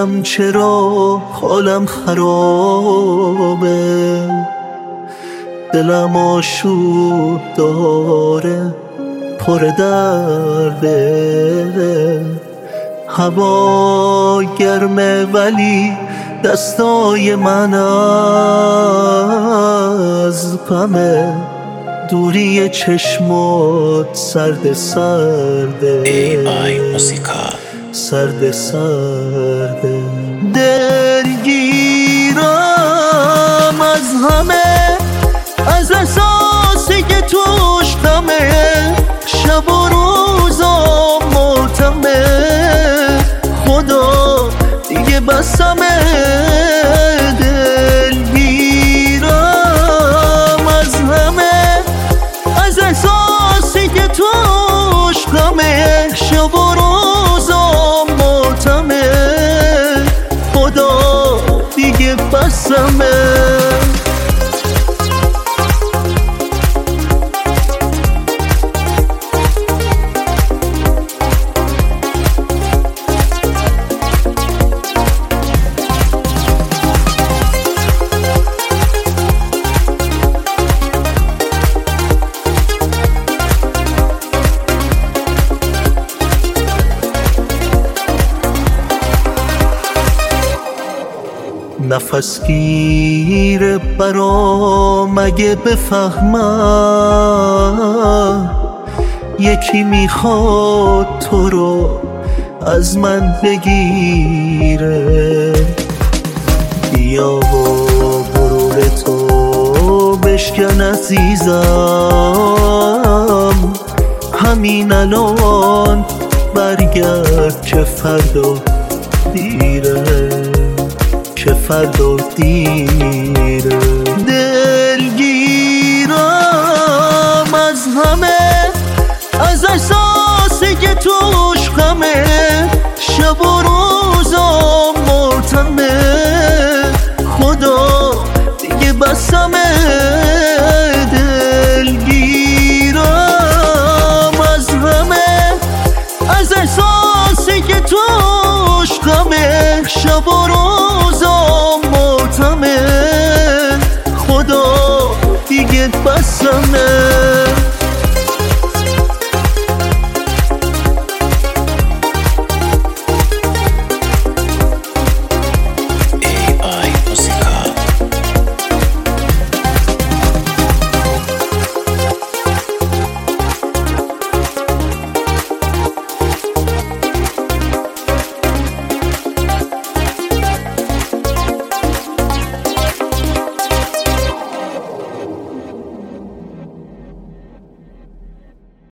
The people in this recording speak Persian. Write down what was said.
نمیدونم چرا حالم خرابه، دلم آشوب داره پر درده. هوا گرمه ولی دستای من از غمه، دوری چشمات سرد سرده، AI موسیقا سرد سرده. دلگیرم از همه، از احساسی که توش غمه، شب و روزا ماتمه، خدا دیگه بسمه. دلگیرم از همه، از احساسی که توش غمه، شب و روزا ماتمه، خدا دیگه بسمه. نفس گیره برام اگه بفهمم، یکی میخواد تو رو از من بگیره. بیا و غرور تو بشکن عزیزم، همین الان برگرد که فردا دیره، که فردا دیره. دلگیرم از همه، از احساسی که توش غمه، شب و روزا ماتمه، خدا دیگه بسمه. دلگیرم از همه، از احساسی که توش غمه، شب و روزا ماتمه، خدا دیگه بسمه.